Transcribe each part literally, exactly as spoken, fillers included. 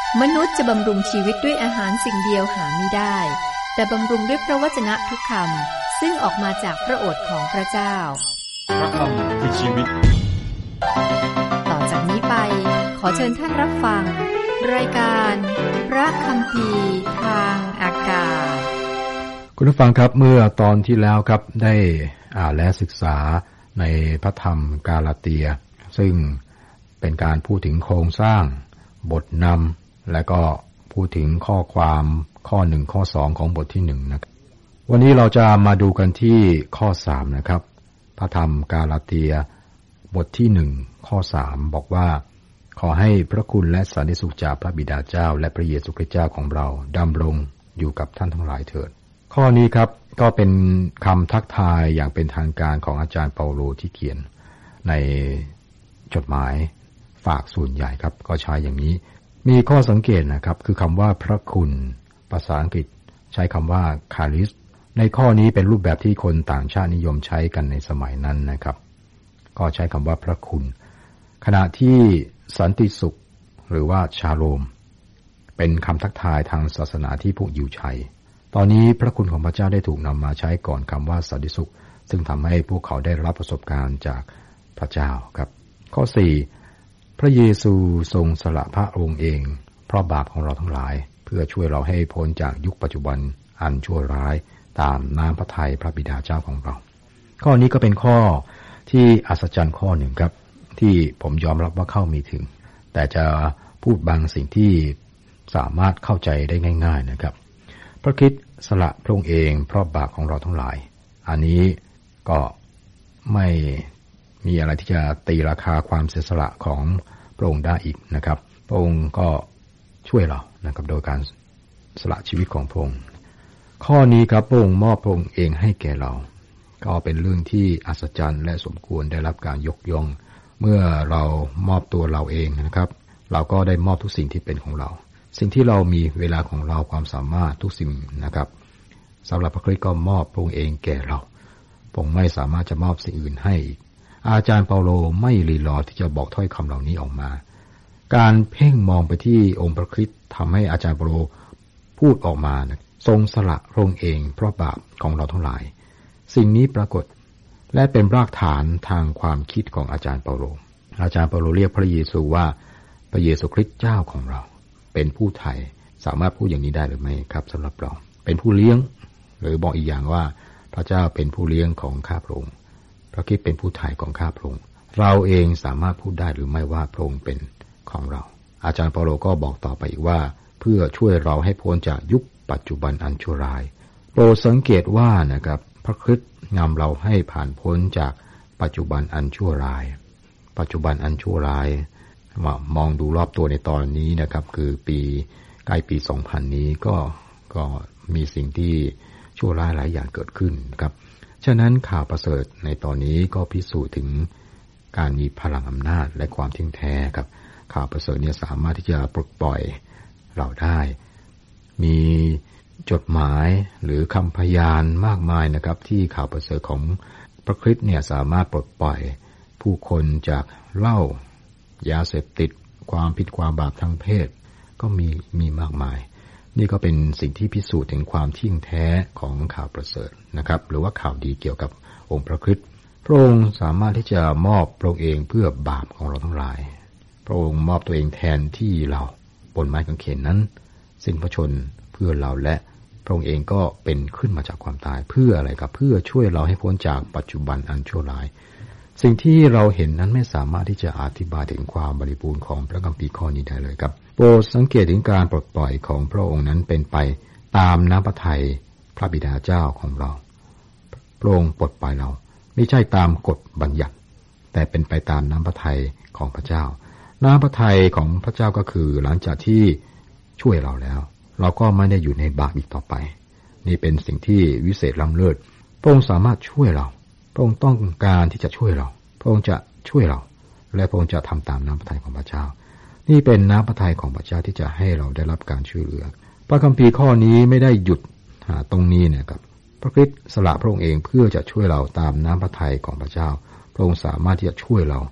มนุษย์จะบำรุงชีวิตด้วยอาหารสิ่งเดียวหาไม่ได้แต่บำรุงด้วยพระวจนะทุกคำซึ่งออกมาจากพระโอษฐ์ของพระเจ้าพระคำคือชีวิตต่อจากนี้ไปขอเชิญท่านรับฟังรายการพระคัมภีร์ทางอากาศคุณผู้ฟังครับเมื่อตอนที่แล้วครับได้อ่านและศึกษาในพระธรรมกาลาเตียซึ่งเป็นการพูดถึงโครงสร้างบทนำและก็พูดถึงข้อความข้อหนึ่งข้อสองของบทที่หนึ่งนะครับวันนี้เราจะมาดูกันที่ข้อสามนะครับพระธรรมกาลาเตียบทที่หนึ่งข้อสามบอกว่าขอให้พระคุณและสันติสุขจากพระบิดาเจ้าและพระเยซูคริสต์เจ้าของเราดำรงอยู่กับท่านทั้งหลายเถิดข้อนี้ครับก็เป็นคำทักทายอย่างเป็นทางการของอาจารย์เปาโลที่เขียนในจดหมายฝากส่วนใหญ่ครับก็ใช้อย่างนี้มีข้อสังเกตนะครับคือคำว่าพระคุณภาษาอังกฤษใช้คำว่า charis ในข้อนี้เป็นรูปแบบที่คนต่างชาตินิยมใช้กันในสมัยนั้นนะครับก็ใช้คำว่าพระคุณขณะที่สันติสุขหรือว่าชาโลมเป็นคำทักทายทางศาสนาที่พวกยิวใช้ตอนนี้พระคุณของพระเจ้าได้ถูกนำมาใช้ก่อนคำว่าสันติสุขซึ่งทำให้พวกเขาได้รับประสบการณ์จากพระเจ้าครับข้อสี่พระเยซูทรงสละพระองค์เองเพราะบาปของเราทั้งหลายเพื่อช่วยเราให้พ้นจากยุคปัจจุบันอันชั่วร้ายตามน้ำพระทัยพระบิดาเจ้าของเราข้อนี้ก็เป็นข้อที่อัศจรรย์ข้อหนึ่งครับที่ผมยอมรับว่าเข้ามีถึงแต่จะพูดบางสิ่งที่สามารถเข้าใจได้ง่ายๆนะครับพระคริสต์สละพระองค์เองเพราะบาปของเราทั้งหลายอันนี้ก็ไม่มีอะไรที่จะตีราคาความเสียสละของพระองค์ได้อีกนะครับพระองค์ก็ช่วยเรานะครับโดยการสละชีวิตของพระองค์ข้อนี้ครับพระองค์มอบพระองค์เองให้แก่เราก็เป็นเรื่องที่อัศจรรย์และสมควรได้รับการยกย่องเมื่อเรามอบตัวเราเองนะครับเราก็ได้มอบทุกสิ่งที่เป็นของเราสิ่งที่เรามีเวลาของเราความสามารถทุกสิ่งนะครับสำหรับพระคริสต์ก็มอบพระองค์เองแก่เราพระองค์ไม่สามารถจะมอบสิ่งอื่นให้อีกอาจารย์เปาโลไม่รีรอที่จะบอกถ้อยคำเหล่านี้ออกมาการเพ่งมองไปที่องค์พระคริสต์ทำให้อาจารย์เปาโลพูดออกมานะทรงสละพระองค์เองเพราะบาปของเราทั้งหลายสิ่งนี้ปรากฏและเป็นรากฐานทางความคิดของอาจารย์เปาโลอาจารย์เปาโลเรียกพระเยซูว่าพระเยซูคริสต์เจ้าของเราเป็นผู้ไถ่สามารถพูดอย่างนี้ได้หรือไม่ครับสำหรับเราเป็นผู้เลี้ยงหรือบอกอีกอย่างว่าพระเจ้าเป็นผู้เลี้ยงของข้าพระองค์พระคริสต์เป็นผู้ไถ่ของข้าพระองค์เราเองสามารถพูดได้หรือไม่ว่าพระองค์เป็นของเราอาจารย์เปาโลก็บอกต่อไปอีกว่าเพื่อช่วยเราให้พ้นจากยุคปัจจุบันอันชั่วร้ายโปรดสังเกตว่านะครับพระคริสต์นำเราให้ผ่านพ้นจากปัจจุบันอันชั่วร้ายปัจจุบันอันชั่วร้ายมองดูรอบตัวในตอนนี้นะครับคือปีใกล้ปีสองพันนี้ก็ก็มีสิ่งที่ชั่วร้ายหลายอย่างเกิดขึ้นครับฉะนั้นข่าวประเสริฐในตอนนี้ก็พิสูจน์ถึงการมีพลังอำนาจและความเที่ยงแท้ครับข่าวประเสริฐเนี่ยสามารถที่จะปลดปล่อยเราได้มีจดหมายหรือคำพยานมากมายนะครับที่ข่าวประเสริฐของพระคริสต์เนี่ยสามารถปลดปล่อยผู้คนจากเหล้ายาเสพติดความผิดความบาปทางเพศก็มีมีมากมายนี่ก็เป็นสิ่งที่พิสูจน์ถึงความเที่ยงแท้ของข่าวประเสริฐนะครับหรือว่าข่าวดีเกี่ยวกับองค์พระคริสต์พระองค์สามารถที่จะมอบพระองค์เองเพื่อบาปของเราทั้งหลายพระองค์มอบตัวเองแทนที่เราบนไม้กางเขนนั้นสิ้นพระชนเพื่อเราและพระองค์เองก็เป็นขึ้นมาจากความตายเพื่ออะไรครับเพื่อช่วยเราให้พ้นจากปัจจุบันอันชั่วร้ายสิ่งที่เราเห็นนั้นไม่สามารถที่จะอธิบายถึงความบริบูรณ์ของพระคัมภีร์ข้อนี้ได้เลยครับโปรดสังเกตถึงการปลดปล่อยของพระองค์นั้นเป็นไปตามน้ำพระทัยพระบิดาเจ้าของเราพระองค์ปลดปล่อยเราไม่ใช่ตามกฎบัญญัติแต่เป็นไปตามน้ำพระทัยของพระเจ้าน้ำพระทัยของพระเจ้าก็คือหลังจากที่ช่วยเราแล้วเราก็ไม่ได้อยู่ในบาปอีกต่อไปนี่เป็นสิ่งที่วิเศษล้ำเลิศพระองค์สามารถช่วยเราพระองค์ต้องการที่จะช่วยเราพระองค์จะช่วยเราและพระองค์จะทำตามน้ำพระทัยของพระเจ้านี่เป็นน้ำพระทัยของพระเจ้าที่จะให้เราได้รับการช่วยเหลือพระคัมภีร์ข้อนี้ไม่ได้หยุดตรงนี้นะครับพระคริสต์สละพระองค์เองเพื่อจะช่วยเราตามน้ำพระทัยของพระเจ้าพระองค์สามารถที่จะช่วยเรา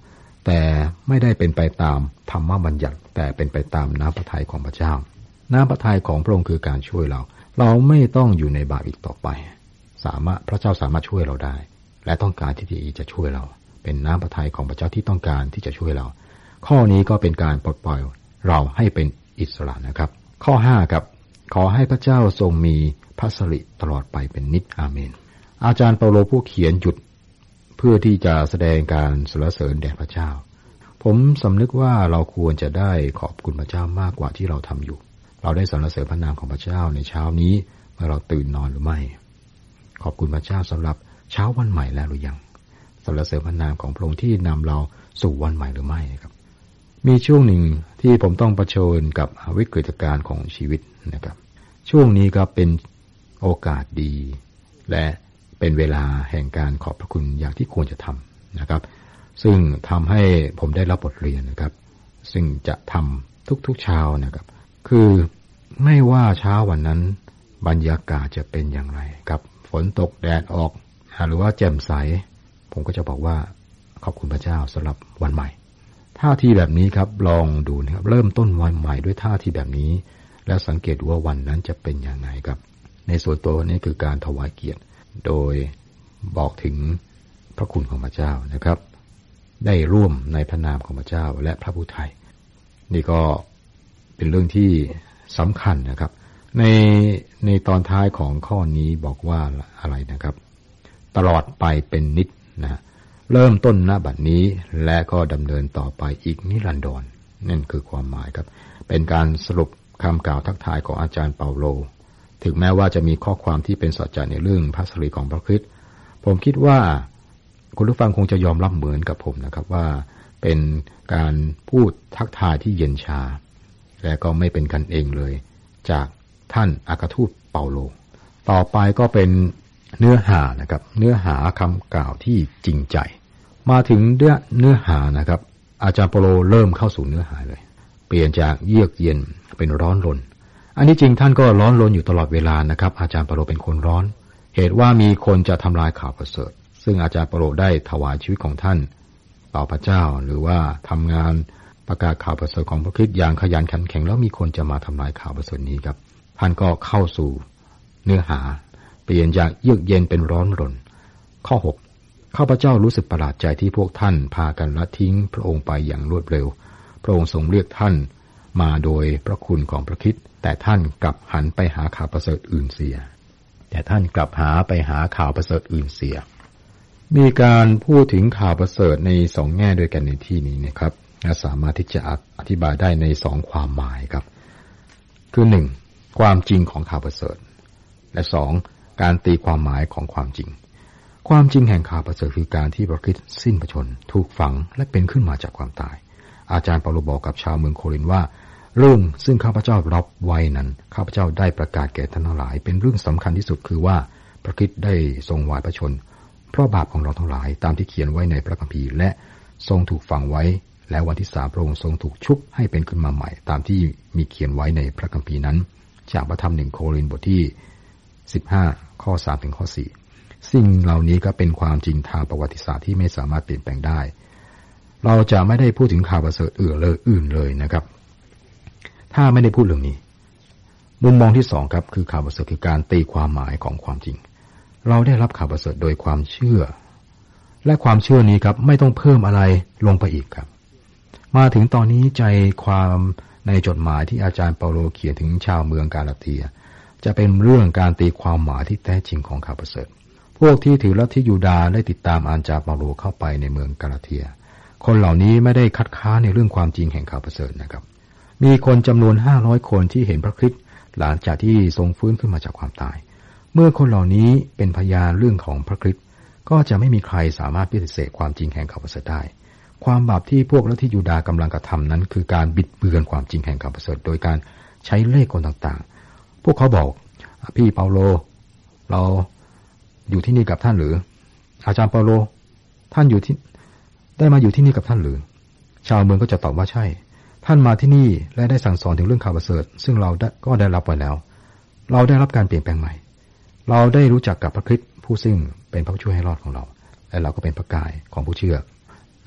แต่ไม่ได้เป็นไปตามธรรมบัญญัติแต่เป็นไปตามน้ำพระทัยของพระเจ้าน้ำพระทัยของพระองค์คือการช่วยเราเราไม่ต้องอยู่ในบาปอีกต่อไปสามารถพระเจ้าสามารถช่วยเราได้และต้องการที่จะช่วยเราเป็นน้ำพระทัยของพระเจ้าที่ต้องการที่จะช่วยเราข้อนี้ก็เป็นการปลดปล่อยเราให้เป็นอิสระนะครับข้อห้าครับขอให้พระเจ้าทรงมีพระสิริตลอดไปเป็นนิจอาเมนอาจารย์เปาโลผู้เขียนหยุดเพื่อที่จะแสดงการสรรเสริญแด่พระเจ้าผมสำนึกว่าเราควรจะได้ขอบคุณพระเจ้ามากกว่าที่เราทำอยู่เราได้สรรเสริญพระนามของพระเจ้าในเช้านี้เมื่อเราตื่นนอนหรือไม่ขอบคุณพระเจ้าสำหรับเช้าวันใหม่แล้วหรือยังสรรเสริญพระนามของพระองค์ที่นำเราสู่วันใหม่หรือไม่ครับมีช่วงหนึ่งที่ผมต้องเผชิญกับวิกฤตการณ์ของชีวิตนะครับช่วงนี้ก็เป็นโอกาสดีและเป็นเวลาแห่งการขอบพระคุณอย่างที่ควรจะทำนะครับซึ่งทำให้ผมได้รับบทเรียนนะครับซึ่งจะทำทุกๆเช้านะครับคือไม่ว่าเช้าวันนั้นบรรยากาศจะเป็นอย่างไรครับฝนตกแดดออกหรือว่าแจ่มใสผมก็จะบอกว่าขอบคุณพระเจ้าสำหรับวันใหม่ท่าทีแบบนี้ครับลองดูนะครับเริ่มต้นวันใหม่ด้วยท่าทีแบบนี้แล้วสังเกตดูว่าวันนั้นจะเป็นอย่างไรครับในส่วนตัวนี้คือการถวายเกียรติโดยบอกถึงพระคุณของพระเจ้านะครับได้ร่วมในพระนามของพระเจ้าและพระผู้ไถ่นี่ก็เป็นเรื่องที่สำคัญนะครับในในตอนท้ายของข้อนี้บอกว่าอะไรนะครับตลอดไปเป็นนิจนะเริ่มต้นณบัดนี้และก็ดำเนินต่อไปอีกนิรันดรนั่นคือความหมายครับเป็นการสรุปคำกล่าวทักทายของอาจารย์เปาโลถึงแม้ว่าจะมีข้อความที่เป็นสัจจะในเรื่องพระสิริของพระคริสต์ผมคิดว่าคุณผู้ฟังคงจะยอมรับเหมือนกับผมนะครับว่าเป็นการพูดทักทายที่เย็นชาและก็ไม่เป็นกันเองเลยจากท่านอัครทูตเปาโลต่อไปก็เป็นเนื้อหานะครับเนื้อหาคำกล่าวที่จริงใจมาถึงเนื้อเนื้อหานะครับอาจารย์เปาโลเริ่มเข้าสู่เนื้อหาเลยเปลี่ยนจากเยือกเย็นเป็นร้อนรนอันนี้จริงท่านก็ร้อนรนอยู่ตลอดเวลานะครับอาจารย์เปาโลเป็นคนร้อนเหตุว่ามีคนจะทำลายข่าวประเสริฐซึ่งอาจารย์เปาโลได้ถวายชีวิตของท่านต่อพระเจ้าหรือว่าทำงานประกาศข่าวประเสริฐของพระคริสต์อย่างขยันขันแข็งแล้วมีคนจะมาทำลายข่าวประเสริฐนี้ครับท่านก็เข้าสู่เนื้อหาเปลี่ยนจากเยือกเย็นเป็นร้อนรนข้อหกข้าพเจ้ารู้สึกประหลาดใจที่พวกท่านพากันละทิ้งพระองค์ไปอย่างรวดเร็วพระองค์ทรงเรียกท่านมาโดยพระคุณของพระคริสต์แต่ท่านกลับหันไปหาข่าวประเสริฐอื่นเสียแต่ท่านกลับหาไปหาข่าวประเสริฐอื่นเสียมีการพูดถึงข่าวประเสริฐในสองแง่ด้วยกันในที่นี้นะครับและสามารถที่จะอธิบายได้ในสองความหมายครับคือหนึ่งความจริงของข่าวประเสริฐและสองการตีความหมายของความจริงความจริงแห่งข่าวประเสริฐคือการที่พระคริสต์สิ้นพระชนม์ถูกฝังและเป็นขึ้นมาจากความตายอาจารย์เปาโลบอกกับชาวเมืองโครินธ์ว่าเรื่องซึ่งข้าพเจ้ารับไว้นั้นข้าพเจ้าได้ประกาศแก่ท่านทั้งหลายเป็นเรื่องสำคัญที่สุดคือว่าพระคริสต์ได้ทรงวายพระชนม์เพราะบาปของเราทั้งหลายตามที่เขียนไว้ในพระคัมภีร์และทรงถูกฝังไว้และวันที่สามพระองค์ทรงถูกชุบให้เป็นขึ้นมาใหม่ตามที่มีเขียนไว้ในพระคัมภีร์นั้นจากพระธรรมหนึ่งโครินธ์บทที่สิบห้าข้อสามถึงข้อสี่สิ่งเหล่านี้ก็เป็นความจริงทางประวัติศาสตร์ที่ไม่สามารถเปลี่ยนแปลงได้เราจะไม่ได้พูดถึงข่าวประเสริฐอื่นเลยอื่นเลยนะครับถ้าไม่ได้พูดเรื่องนี้มุมมองที่สองครับคือข่าวประเสริฐคือการตีความหมายของความจริงเราได้รับข่าวประเสริฐโดยความเชื่อและความเชื่อนี้ครับไม่ต้องเพิ่มอะไรลงไปอีกครับมาถึงตอนนี้ใจความในจดหมายที่อาจารย์เปาโลเขียนถึงชาวเมืองกาลาเทียจะเป็นเรื่องการตีความหมายที่แท้จริงของข่าวประเสริฐพวกที่ถือลัทธิยูดาห์ได้ติดตามอาจารย์เปาโลเข้าไปในเมืองกาลาเทียคนเหล่านี้ไม่ได้คัดค้านในเรื่องความจริงแห่งข่าวประเสริฐนะครับมีคนจำนวนห้าร้อยคนที่เห็นพระคริสต์หลังจากที่ทรงฟื้นขึ้นมาจากความตายเมื่อคนเหล่านี้เป็นพยานเรื่องของพระคริสต์ก็จะไม่มีใครสามารถปฏิเสธความจริงแห่งข่าวประเสริฐได้ความบาปที่พวกลัทธิยูดาห์กำลังกระทำนั้นคือการบิดเบือนความจริงแห่งข่าวประเสริฐโดยการใช้เลขกลต่างๆพวกเขาบอกพี่เปาโลเราอยู่ที่นี่กับท่านหรืออาจารย์เปาโลท่านอยู่ที่ได้มาอยู่ที่นี่กับท่านหรือชาวเมืองก็จะตอบว่าใช่ท่านมาที่นี่และได้สั่งสอนถึงเรื่องข่าวประเสริฐซึ่งเราก็ได้รับไว้แล้วเราได้รับการเปลี่ยนแปลงใหม่เราได้รู้จักกับพระคริสต์ผู้ซึ่งเป็นพระช่วยให้รอดของเราและเราก็เป็นพระกายของผู้เชื่อ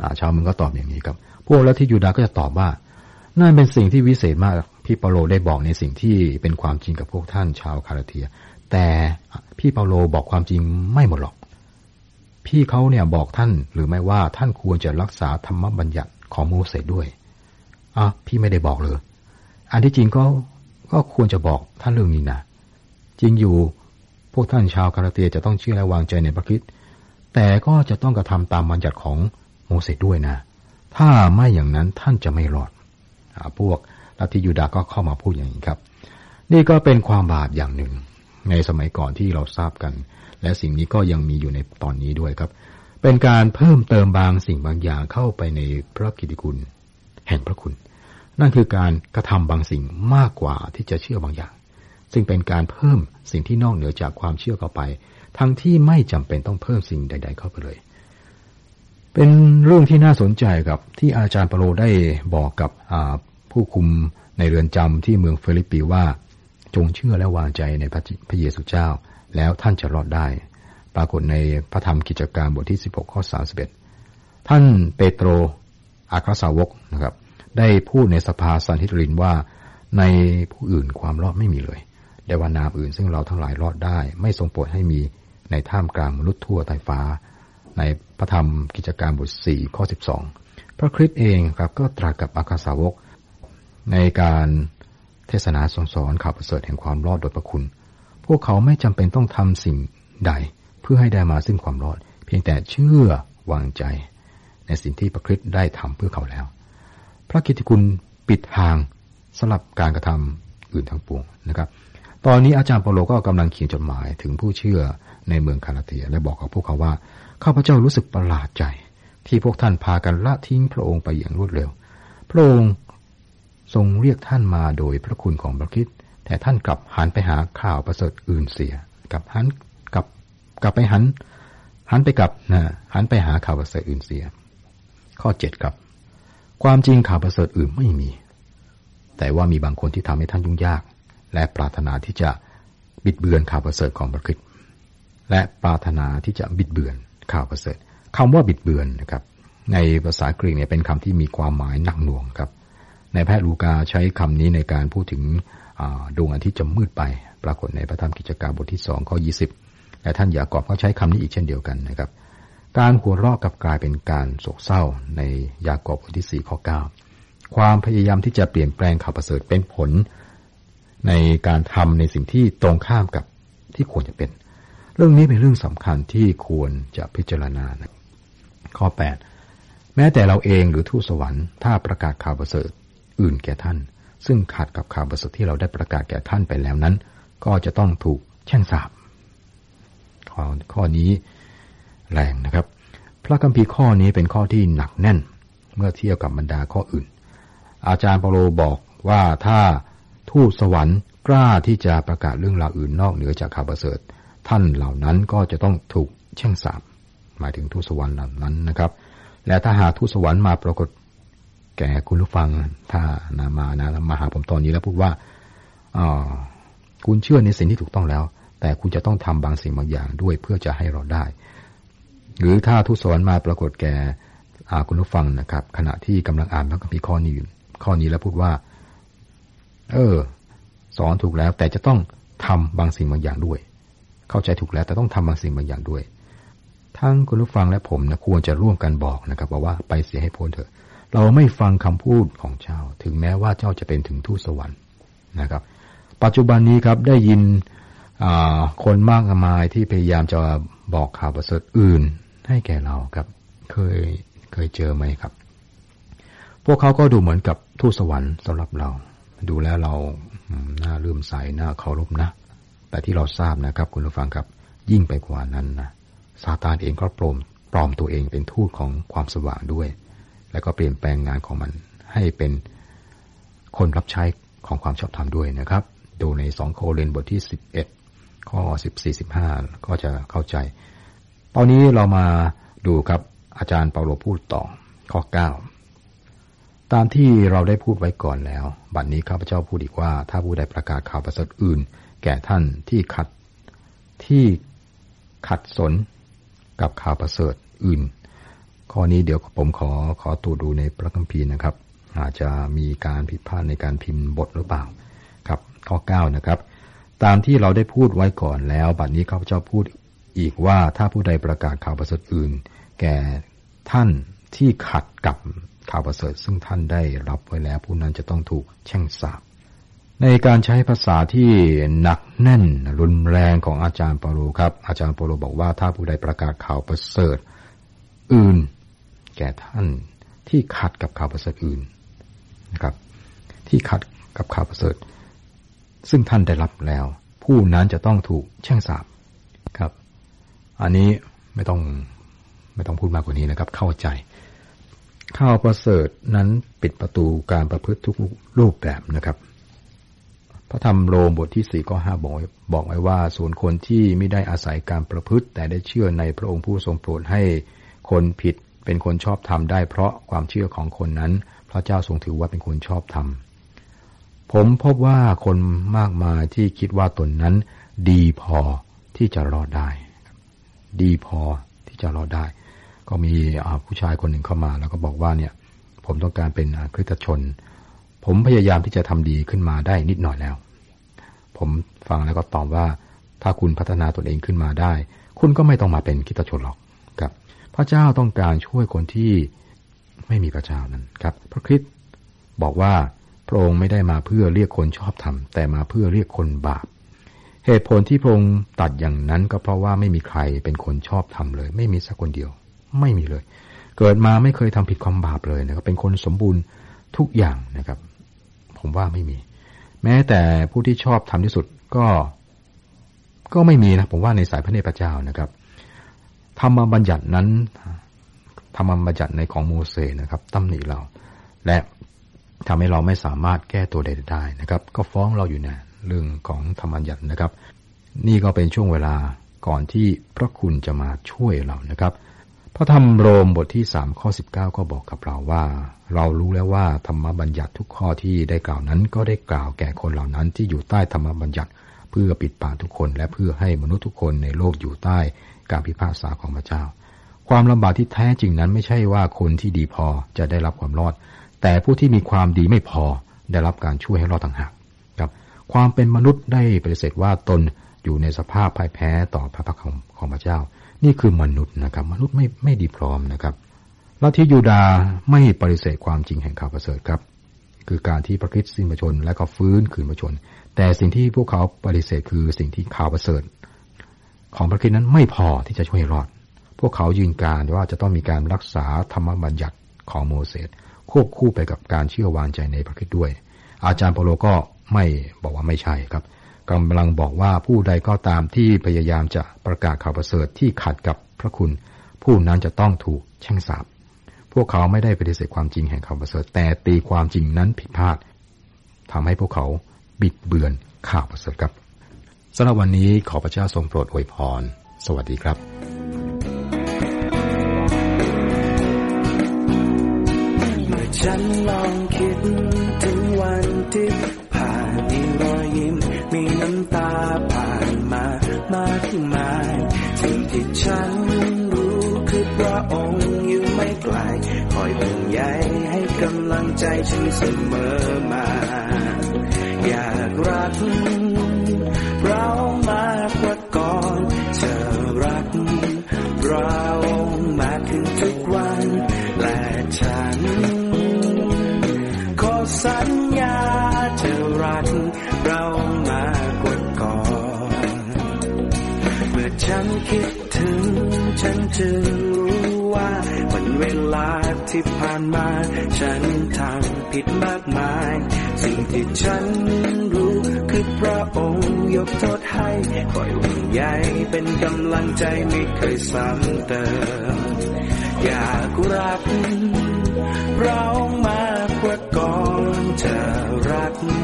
ชาวเมืองก็ตอบอย่างนี้ครับพวกลัทธิยูดาห์ก็จะตอบว่านั่นเป็นสิ่งที่วิเศษมากพี่เปาโลได้บอกในสิ่งที่เป็นความจริงกับพวกท่านชาวคาราเทียแต่พี่เปาโลบอกความจริงไม่หมดหรอกพี่เขาเนี่ยบอกท่านหรือไม่ว่าท่านควรจะรักษาธรรมบัญญัติของโมเสสด้วยอ่ะพี่ไม่ได้บอกเลยอันที่จริงก็ก็ควรจะบอกท่านเรื่องนี้นะจริงอยู่พวกท่านชาวคาราเทียจะต้องเชื่อและวางใจในพระคริสต์แต่ก็จะต้องกระทำตามบัญญัติของโมเสสด้วยนะถ้าไม่อย่างนั้นท่านจะไม่รอดพวกลัทธิยูดาห์ก็เข้ามาพูดอย่างนี้ครับนี่ก็เป็นความบาปอย่างหนึ่งในสมัยก่อนที่เราทราบกันและสิ่งนี้ก็ยังมีอยู่ในตอนนี้ด้วยครับเป็นการเพิ่มเติมบางสิ่งบางอย่างเข้าไปในพระกิตติคุณแห่งพระคุณนั่นคือการกระทำบางสิ่งมากกว่าที่จะเชื่อบางอย่างซึ่งเป็นการเพิ่มสิ่งที่นอกเหนือจากความเชื่อเข้าไปทั้งที่ไม่จำเป็นต้องเพิ่มสิ่งใดๆเข้าไปเลยเป็นเรื่องที่น่าสนใจครับที่อาจารย์เปาโลได้บอกกับผู้คุมในเรือนจำที่เมืองฟิลิปปีว่าจงเชื่อและวางใจในพระเยซูเจ้าแล้วท่านจะรอดได้ปรากฏในพระธรรมกิจการบทที่สิบหกข้อสามสิบเอ็ดท่านเปโตรอัครสาวกนะครับได้พูดในสภาสันฮิดรินว่าในผู้อื่นความรอดไม่มีเลยแต่ว่านามอื่นซึ่งเราทั้งหลายรอดได้ไม่ทรงโปรดให้มีในท่ามกลางมนุษย์ทั่วใต้ฟ้าในพระธรรมกิจการบทสี่ข้อสิบสองพระคริสต์เองครับก็ตรัสกับอัครสาวกในการเทศนาสอนข่าวประเสริฐแห่งความรอดโดยพระคุณพวกเขาไม่จำเป็นต้องทำสิ่งใดเพื่อให้ได้มาซึ่งความรอดเพียงแต่เชื่อวางใจในสิ่งที่พระคริสต์ได้ทำเพื่อเขาแล้วพระกิตติคุณปิดทางสำหรับการกระทำอื่นทั้งปวงนะครับตอนนี้อาจารย์เปาโลก็กำลังเขียนจดหมายถึงผู้เชื่อในเมืองคาราเทียและบอกกับพวกเขาว่าข้าพเจ้ารู้สึกประหลาดใจที่พวกท่านพากันละทิ้งพระองค์ไปอย่างรวดเร็วพระองค์ทรงเรียกท่านมาโดยพระคุณของพระคริสต์แต่ท่านกลับหันไปหาข่าวประเสริฐอื่นเสียกลับหันกลับกลับไปหันหันไปกลับนะหันไปหาข่าวประเสริฐอื่นเสียข้อเจ็ดครับความจริงข่าวประเสริฐอื่นไม่มีแต่ว่ามีบางคนที่ทำให้ท่านยุ่งยากและปรารถนาที่จะบิดเบือนข่าวประเสริฐของพระคริสต์และปรารถนาที่จะบิดเบือนข่าวประเสริฐคำว่าบิดเบือนนะครับในภาษากรีกเนี่ยเป็นคำที่มีความหมายหนักหน่วงครับในแพทย์ลูกาใช้คำนี้ในการพูดถึงดวงอาทิตย์จะมืดไปปรากฏในพระธรรมกิจการบทที่สองข้อยี่สิบและท่านยากอบก็ใช้คำนี้อีกเช่นเดียวกันนะครับการหัวเราะกลับกลายเป็นการโศกเศร้าในยากอบบทที่สี่ข้อเก้าความพยายามที่จะเปลี่ยนแปลงข่าวประเสริฐเป็นผลในการทำในสิ่งที่ตรงข้ามกับที่ควรจะเป็นเรื่องนี้เป็นเรื่องสำคัญที่ควรจะพิจารณานะข้อแปดแม้แต่เราเองหรือทูตสวรรค์ถ้าประกาศข่าวประเสริฐอื่นแก่ท่านซึ่งขัดกับข่าวประเสริฐที่เราได้ประกาศแก่ท่านไปแล้วนั้นก็จะต้องถูกแช่งสาปข้อข้อนี้แรงนะครับพระคัมภีร์ข้อนี้เป็นข้อที่หนักแน่นเมื่อเทียบกับบรรดาข้ออื่นอาจารย์เปาโลบอกว่าถ้าทูตสวรรค์กล้าที่จะประกาศเรื่องราวอื่นนอกเหนือจากข่าวประเสริฐท่านเหล่านั้นก็จะต้องถูกแช่งสาปหมายถึงทูตสวรรค์เหล่านั้นนะครับและถ้าหากทูตสวรรค์มาปรากฏแก่คุณผู้ฟังถ้านามานะมาหาผมตอนนี้แล้วพูดว่าอ๋อคุณเชื่อในสิ่งที่ถูกต้องแล้วแต่คุณจะต้องทำบางสิ่งบางอย่างด้วยเพื่อจะให้เราได้หรือถ้าทูตสวรรค์มาปรากฏแก่คุณผู้ฟังนะครับขณะที่กำลังอ่านพระคัมภีร์ข้อนี้ข้อนี้แล้วพูดว่าเออสอนถูกแล้วแต่จะต้องทำบางสิ่งบางอย่างด้วยเข้าใจถูกแล้วแต่ต้องทำบางสิ่งบางอย่างด้วยทั้งคุณผู้ฟังและผมนะควรจะร่วมกันบอกนะครับว่าไปเสียให้พ้นเถอะเราไม่ฟังคำพูดของเจ้าถึงแม้ว่าเจ้าจะเป็นถึงทูตสวรรค์นะครับปัจจุบันนี้ครับได้ยินคนมากมายที่พยายามจะบอกข่าวประเสริฐอื่นให้แก่เราครับเคยเคยเจอไหมครับพวกเขาก็ดูเหมือนกับทูตสวรรค์สำหรับเราดูแล้วเราน่าเลื่อมใสน่าเคารพนะแต่ที่เราทราบนะครับคุณผู้ฟังครับยิ่งไปกว่านั้นนะซาตานเองก็ปลอมปลอมตัวเองเป็นทูตของความสว่างด้วยแล้วก็เปลี่ยนแปลงงานของมันให้เป็นคนรับใช้ของความชอบธรรมด้วยนะครับดูในสองโครินธ์บทที่สิบเอ็ดข้อสิบสี่ สิบห้าก็จะเข้าใจตอนนี้เรามาดูครับอาจารย์เปาโลพูดต่อข้อเก้าตามที่เราได้พูดไว้ก่อนแล้วบัดนี้ข้าพเจ้าพูดอีกว่าถ้าผู้ใดประกาศข่าวประเสริฐอื่นแก่ท่านที่ขัดที่ขัดสนกับข่าวประเสริฐอื่นข้อนี้เดี๋ยวผมขอขอตัวดูในพระคัมภีร์นะครับอาจจะมีการผิดพลาดในการพิมพ์บทหรือเปล่าครับข้อเก้านะครับตามที่เราได้พูดไว้ก่อนแล้วบัดนี้ข้าพเจ้าพูดอีกว่าถ้าผู้ใดประกาศข่าวประเสริฐอื่นแก่ท่านที่ขัดกับข่าวประเสริฐซึ่งท่านได้รับไว้แล้วผู้นั้นจะต้องถูกแช่งสาปในการใช้ภาษาที่หนักแน่นรุนแรงของอาจารย์เปาโลครับอาจารย์เปาโลบอกว่าถ้าผู้ใดประกาศข่าวประเสริฐอื่นแก่ท่านที่ขัดกับข่าวประเสริฐอื่นนะครับที่ขัดกับข่าวประเสริฐซึ่งท่านได้รับแล้วผู้นั้นจะต้องถูกแช่งสาปครับอันนี้ไม่ต้องไม่ต้องพูดมากกว่านี้นะครับเข้าใจข่าวประเสริฐนั้นปิดประตูการประพฤติทุกรูปแบบนะครับพระธรรมโรมบทที่สี่ข้อห้าบอกบอกไว้ว่าส่วนคนที่ไม่ได้อาศัยการประพฤติแต่ได้เชื่อในพระองค์ผู้ทรงโปรดให้คนผิดเป็นคนชอบธรรมได้เพราะความเชื่อของคนนั้นพระเจ้าทรงถือว่าเป็นคนชอบธรรมผมพบว่าคนมากมายที่คิดว่าตนนั้นดีพอที่จะรอดได้ดีพอที่จะรอดได้ก็มีผู้ชายคนหนึ่งเข้ามาแล้วก็บอกว่าเนี่ยผมต้องการเป็นคริสตชนผมพยายามที่จะทำดีขึ้นมาได้นิดหน่อยแล้วผมฟังแล้วก็ตอบว่าถ้าคุณพัฒนาตนเองขึ้นมาได้คุณก็ไม่ต้องมาเป็นคริสตชนหรอกครับพระเจ้าต้องการช่วยคนที่ไม่มีพระเจ้านั้นครับพระคริสต์บอกว่าพระองค์ไม่ได้มาเพื่อเรียกคนชอบธรรมแต่มาเพื่อเรียกคนบาปเหตุผลที่พระองค์ตัดอย่างนั้นก็เพราะว่าไม่มีใครเป็นคนชอบธรรมเลยไม่มีสักคนเดียวไม่มีเลยเกิดมาไม่เคยทำผิดความบาปเลยนะครับเป็นคนสมบูรณ์ทุกอย่างนะครับผมว่าไม่มีแม้แต่ผู้ที่ชอบทำที่สุดก็ก็ไม่มีนะผมว่าในสายพระเนตรพระเจ้านะครับธรรมบัญญัตินั้นธรรมบัญญัติในของโมเสสนะครับตำหนิเราและทำให้เราไม่สามารถแก้ตัวใดได้นะครับก็ฟ้องเราอยู่เนี่ยเรื่องของธรรมบัญญัตินะครับนี่ก็เป็นช่วงเวลาก่อนที่พระคุณจะมาช่วยเรานะครับพระธรรมโรมบทที่สามข้อสิบเก้าก็บอกกับเราว่าเรารู้แล้วว่าธรรมบัญญัติทุกข้อที่ได้กล่าวนั้นก็ได้กล่าวแก่คนเหล่านั้นที่อยู่ใต้ธรรมบัญญัติเพื่อปิดปากทุกคนและเพื่อให้มนุษย์ทุกคนในโลกอยู่ใต้การพิพากษาของพระเจ้าความลำบากที่แท้จริงนั้นไม่ใช่ว่าคนที่ดีพอจะได้รับความรอดแต่ผู้ที่มีความดีไม่พอได้รับการช่วยให้รอดต่างหากครับความเป็นมนุษย์ได้ปฏิเสธว่าตนอยู่ในสภาพพ่ายแพ้ต่อพระพักของของพระเจ้านี่คือมนุษย์นะครับมนุษย์ไม่ไม่ดีพร้อมนะครับลัทธิยูดาห์ไม่ปฏิเสธความจริงแห่งข่าวประเสริฐครับคือการที่พระคริสต์สิ้นพระชนม์และก็ฟื้นคืนพระชนม์แต่สิ่งที่พวกเขาปฏิเสธคือสิ่งที่ข่าวประเสริฐของพระคริสต์นั้นไม่พอที่จะช่วยให้รอดพวกเขายืนการว่าจะต้องมีการรักษาธรรมบัญญัติของโมเสสควบคู่ไปกับการเชื่อวางใจในพระคริสต์ด้วยอาจารย์เปาโลก็ไม่บอกว่าไม่ใช่ครับกำลังบอกว่าผู้ใดก็ตามที่พยายามจะประกาศข่าวประเสริฐที่ขัดกับพระคุณผู้นั้นจะต้องถูกแช่งสาปพวกเขาไม่ได้ปฏิเสธความจริงแห่งข่าวประเสริฐแต่ตีความจริงนั้นผิดพลาดทำให้พวกเขาบิดเบือนข่าวประเสริฐครับสำหรับวันนี้ขอพระเจ้าทรงโปรดอวยพรสวัสดีครับฉันลองคิดถึงวันที่ผ่านมีรอยยิ้มมีน้ำตาผ่านมามากมายสิ่งที่ฉันรู้คือพระองค์อยู่ไม่ไกลคอยห่วงใยให้กำลังใจฉันเสมอมาอยากรักเรามากกว่าก่อนจะรักเรามากขึ้นทุกวันและฉันสัญญาจะรักเรามากกว่าก่อนเมื่อฉันคิดถึงฉันจึงรู้ว่าวันเวลาที่ผ่านมาฉันทำผิดมากมายสิ่งที่ฉันรู้คือพระองค์ยกโทษให้คอยห่วงใยเป็นกำลังใจไม่เคยซ้ำเติมอยากรักเรามากกว่าก่อนจะรัก